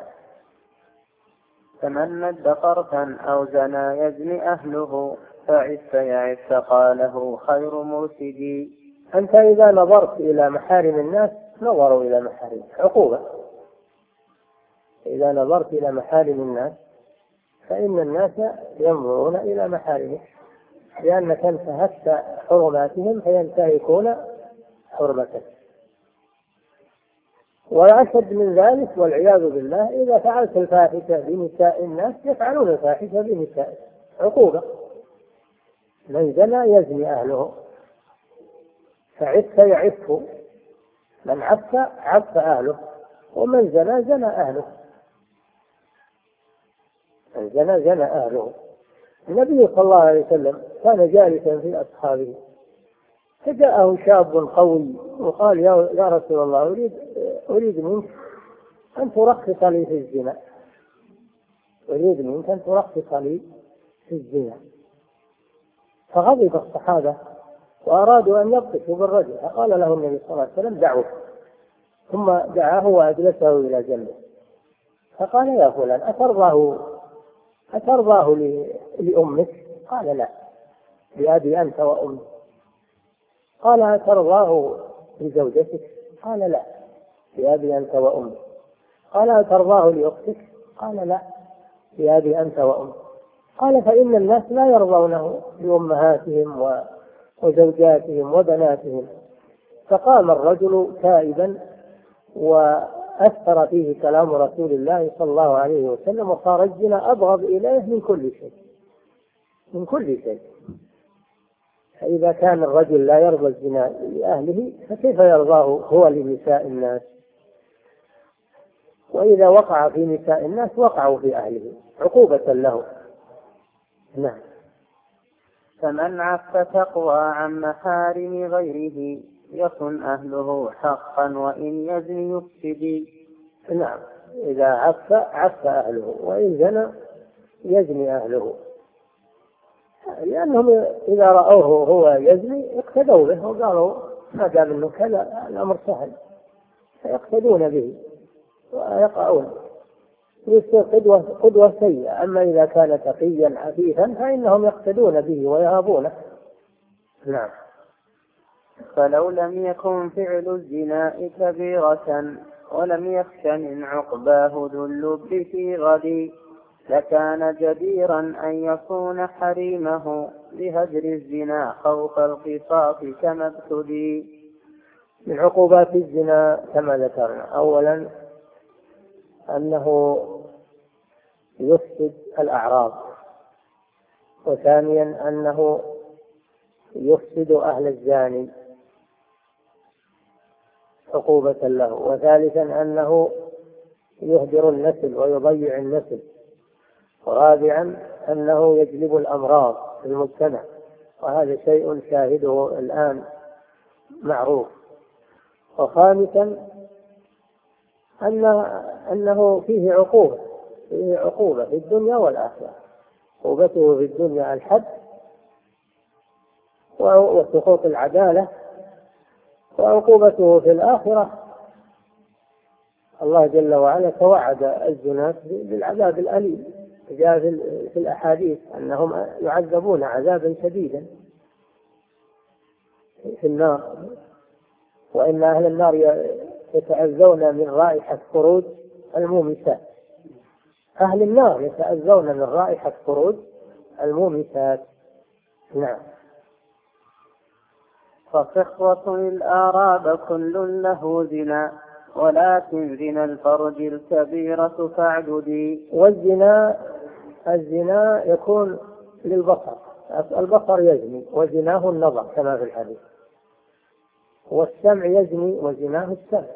فمن مد طرفا أو زنا يزني أهله فعف يعف قاله خير مرشدي. أنت إذا نظرت إلى محارم الناس نظروا إلى محارم عقوبة. إذا نظرت إلى محارم الناس فإن الناس ينظرون إلى محارمه لأنك انتهكت حرماتهم فينتهكون حرمتك. وأشد من ذلك والعياذ بالله إذا فعلت الفاحشة بنساء الناس يفعلون الفاحشة بنساء، عقوبة. من زنى يزني أهله، فعف يعفه، من عف عف أهله، ومن زنى زنى أهله، من زنى زنى أهله. النبي صلى الله عليه وسلم كان جالسا في أصحابه فجاءه شاب قوي وقال يا رسول الله أريد, أريد منك أن ترخص لي في الزنا، أريد منك أن ترخص لي في الزنا. فغضب الصحابة وأرادوا أن يبطشوا بالرجل، فقال له النبي صلى الله عليه وسلم دعوه، ثم دعاه وأجلسه إلى جنبه فقال يا فلان أترضاه أترضاه لأمك؟ قال لا، بأبي أنت وأمي. قال أترضاه لزوجتك؟ قال لا، بأبي أنت وأمي. قال أترضاه لأختك؟ قال لا، بأبي أنت وأمي. قال فإن الناس لا يرضونه لأمهاتهم وزوجاتهم وبناتهم. فقام الرجل تائبا وأثر فيه كلام رسول الله صلى الله عليه وسلم، وصار الزنا أبغض إليه من كل شيء، من كل شيء. فإذا كان الرجل لا يرضى الزنا لأهله فكيف يرضاه هو لنساء الناس؟ وإذا وقع في نساء الناس وقعوا في أهله عقوبة له. نعم. فمن عف تقوى عن محارم غيره يكن أهله حقا وإن يزن يفسد. نعم، إذا عف عف أهله، وإن زنى يزني أهله، لأنهم إذا رأوه هو يزني اقتدوا به وقالوا ما دام أنه كذا الأمر سهل، فيقتدون به ويقعون، يصير قدوة, قدوة سيئة. أما إذا كان تقيا عفيفا فإنهم يقتدون به ويهابونه. نعم. فلو لم يكن فعل الزنا كبيرة ولم يخش من عقباه ذو اللب في غد لكان جديرا أن يصون حريمه بهجر الزنا خوف القصاص كما ابتدي. من عقوبات الزنا كما ذكرنا أولا أنه يفسد الأعراض، وثانيا أنه يفسد أهل الزاني عقوبة له، وثالثا أنه يهدر النسل ويضيع النسل، ورابعا أنه يجلب الأمراض في المجتمع، وهذا شيء شاهده الآن معروف، وخامسا أن أنه فيه عقوبة فيه عقوبة في الدنيا والآخرة. عقوبته في الدنيا الحد وسقوط العدالة، وعقوبته في الآخرة الله جل وعلا توعد الزناة بالعذاب الأليم، جاء في الأحاديث أنهم يعذبون عذابا شديدا في النار، وإن أهل النار يتأذون من رائحة خروج المومسات، أهل النار يتأذون من رائحة خروج المومسات. نعم. فصحوة الآراب كل له زنا ولكن زنا الفرج الكبيرة فاعددي. والزنا الزنا يكون للبصر، البصر يزني وزناه النظر كما في الحديث، والسمع يزني وزناه السمع،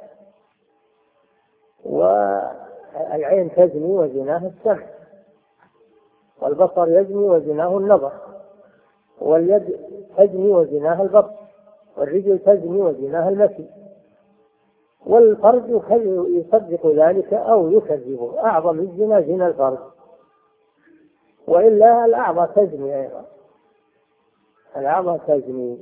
والعين تزني وزناه السمع، والبصر يزني وزناه النظر، واليد تزني وزناها البطش، والرجل تزني وزناها المشي، والفرج يصدق ذلك أو يكذبه. أعظم الزنا زنا الفرج، وإلا الأعضاء تزني أيضا، الأعضاء تزني،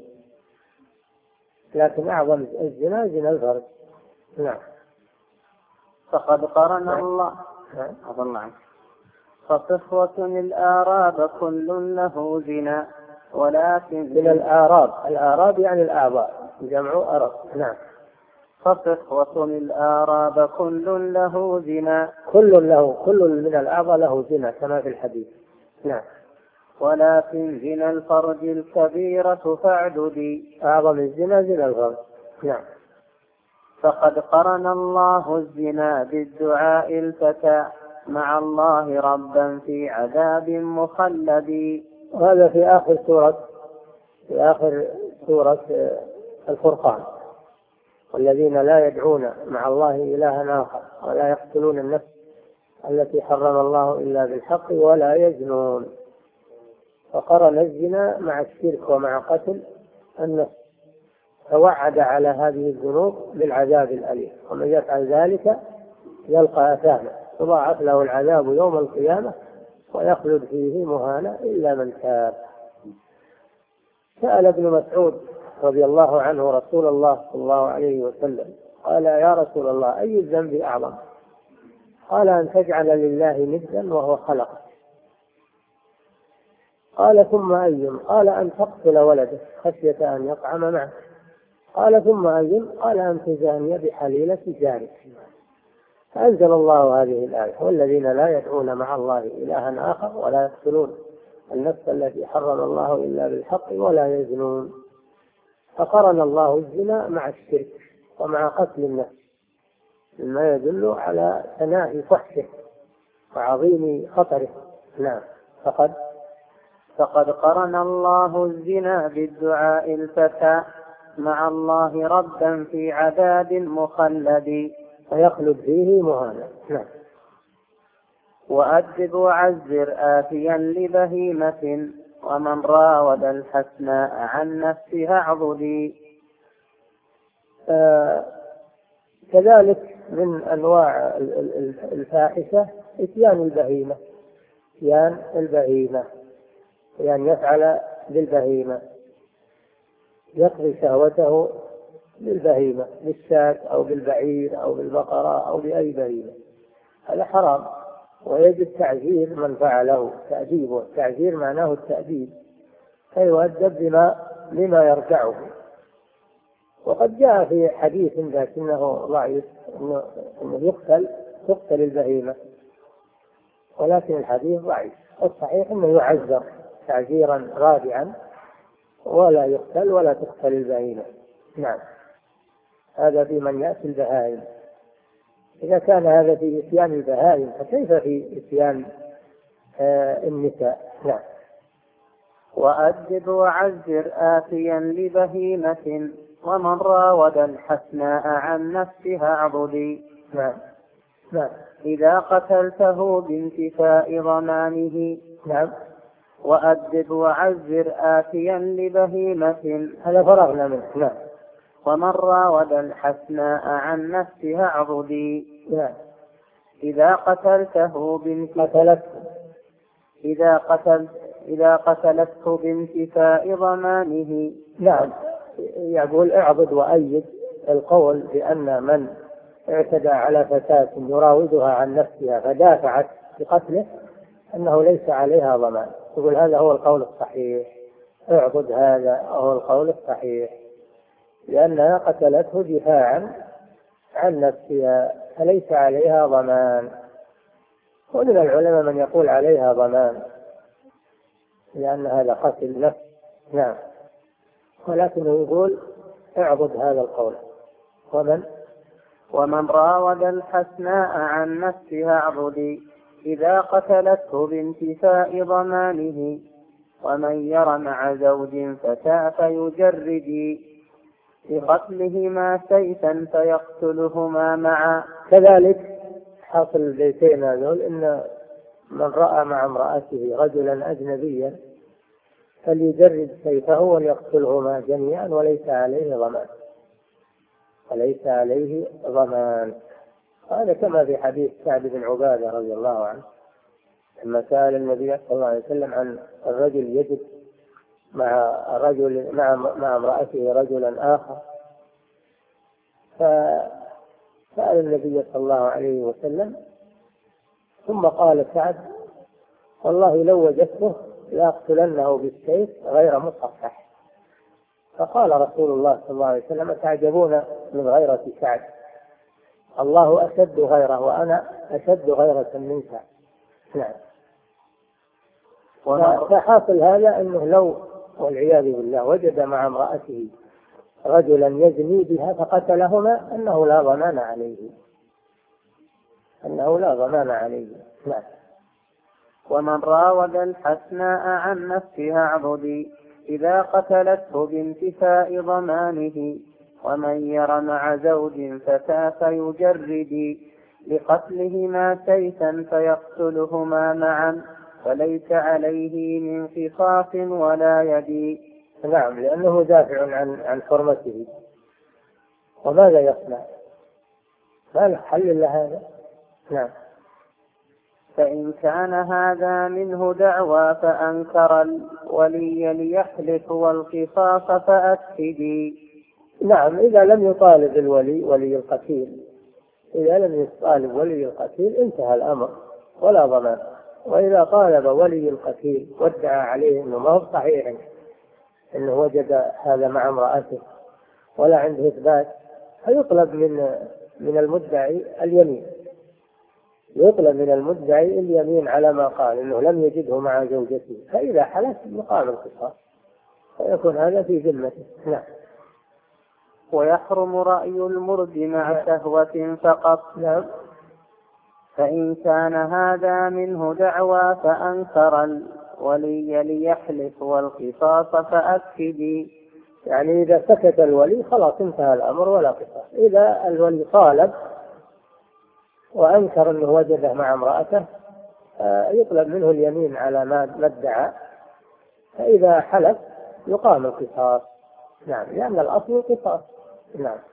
لكن أعظم الزنا زنا الفرج. نعم. فقد قرن الله أظن عنك فصفوة الآراب كل له زنا ولكن من الآراب، الآراب يعني الأعضاء جمع أرب. نعم. فصفوة الآراب كل له زنا كل له كل من الأعضاء له زنا كما في الحديث. نعم. ولكن زنا الفرج الكبيرة فاعددي. أعظم الزنا زنا الفرج. نعم. فقد قرن الله الزنا بالدعاء الفتى مع الله ربا في عذاب مخلد. وهذا في آخر سورة في آخر سورة الفرقان: والذين لا يدعون مع الله إلها آخر ولا يقتلون النفس التي حرم الله إلا بالحق ولا يزنون. فقرن الزنا مع الشرك ومع قتل النفس، فوعد على هذه الذنوب بالعذاب الأليم: ومن يفعل ذلك يلقى أثاما يضاعف له العذاب يوم القيامة ويخلد فيه مهانا إلا من تاب. سأل ابن مسعود رضي الله عنه رسول الله صلى الله عليه وسلم قال: يا رسول الله، أي الذنب أعظم؟ قال: أن تجعل لله ندا وهو خلقك. قال: ثم أي؟ قال: أن تقتل ولدك خشية أن يطعم معك. قال: ثم أي؟ قال: أن تزاني بحليلة جارك. فأنزل الله هذه الآية: والذين لا يدعون مع الله إلها آخر ولا يقتلون النفس التي حرم الله إلا بالحق ولا يزنون. فقرن الله الزنا مع الشرك ومع قتل النفس، مما يدل على ثناء فحشه وعظيم خطره. نعم. فقد فقد قرن الله الزنا بالدعاء الفتى مع الله ربا في عذاب مخلد، فيخلد فيه مهانا. نعم. وأدب وعزر آتيا لبهيمة ومن راود الحسناء عن نفسها اعضدي. آه كذلك من أنواع الفاحشة إتيان البهيمة إتيان البهيمة يعني يفعل بالبهيمة، يقضي شهوته بالبهيمة، بالشاة أو بالبعير أو بالبقرة أو بأي بهيمة. هذا حرام، ويجب تعزير من فعله، تأديبه. التعزير معناه التأديب، فيؤدب بما لما يرجعه. وقد جاء في حديث لكنه ضعيف إنه, إنه يقتل تقتل البهيمة، ولكن الحديث ضعيف. الصحيح إنه يعزر تعزيرا رادعا ولا يقتل ولا تقتل البهيمة. نعم. هذا في من يأتي البهائم. إذا كان هذا في إتيان البهائم فكيف في إتيان آه النساء؟ نعم. وأدب وعزر آتيا لبهيمة ومن راود الحسناء عن نفسها اعضدي. نعم. نعم. إذا قتلته بانتفاء ضمانه. نعم. وأدب وعزر آتيا لبهيمة. هذا فرغنا منه. نعم. ومن راود الحسناء عن نفسها اعضدي. نعم. إذا قتلته قتلت إذا قتل إذا قتلته بانتفاء ضمانه. نعم. يقول اعضد وأيد القول بأن من اعتدى على فتاة يراودها عن نفسها فدافعت بقتله أنه ليس عليها ضمان. يقول هذا هو القول الصحيح، اعضد هذا هو القول الصحيح، لأنها قتلته دفاعا عن نفسها فليس عليها ضمان. ومن العلماء من يقول عليها ضمان لأن هذا قتل نفس. نعم. ولكنه يقول اعضد هذا القول. ومن ومن راود الحسناء عن نفسها اعضدي إذا قتلته بانتفاء ضمانه ومن ير مع زوج فتى فيجردي بقتلهما سيفا فيقتلهما معا. كذلك حاصل البيتين هذول إن من رأى مع امرأته رجلا أجنبيا فليجرد سيفه وليقتلهما جميعا وليس عليه ضمان وليس عليه ضمان. هذا كما في حديث سعد بن عبادة رضي الله عنه لما سأل النبي صلى الله عليه وسلم عن الرجل يجد مع رجل مع مع امرأته رجلا آخر، فسأل النبي صلى الله عليه وسلم ثم قال سعد والله لو وجدته لأقتلنه بالسيف غير مصفح. فقال رسول الله صلى الله عليه وسلم تعجبون من غيرة سعد، الله أشد غيره وأنا أشد غيرة منك. نعم. فحاصل هذا أنه لو والعياذ بالله وجد مع امرأته رجلا يزني بها فقتلهما أنه لا ضمان عليه، أنه لا ضمان عليه. نعم. ومن راود الحسناء عن نفسها عضدي إذا قتلته بانتفاء ضمانه، ومن ير مع زوج فتى فيجردي لقتلهما سيفا فيقتلهما معا، فليس عليه من قصاص ولا يدي. نعم، لأنه دافع عن عن حرمته. وماذا يصنع؟ ما له حل إلا هذا. نعم. فإن كان هذا منه دعوى فأنكر الولي ليحلف والقصاص فأكدي. نعم، إذا لم يطالب الولي ولي القتيل إذا لم يطالب ولي القتيل انتهى الأمر ولا ضمان. وإذا طالب ولي القتيل وادعى عليه أنه ما هو صحيح أنه وجد هذا مع امرأته ولا عنده إثبات، فيطلب من من المدعي اليمين يطلب من المدعي اليمين على ما قال أنه لم يجده مع زوجته، فإذا حلف يقام القصاص فيكون هذا في ذمته. نعم. ويحرم رأي المرد مع شهوة فقط. نعم. فإن كان هذا منه دعوى فأنكر الولي ليحلف والقصاص فأكدي. يعني إذا سكت الولي خلاص انتهى الأمر ولا قصاص. إذا الولي طالب وأنكر أنه وجده مع امرأته يطلب منه اليمين على ما ادعى، فإذا حلف يقام القصاص. نعم، لأن الأصل القصاص. نعم.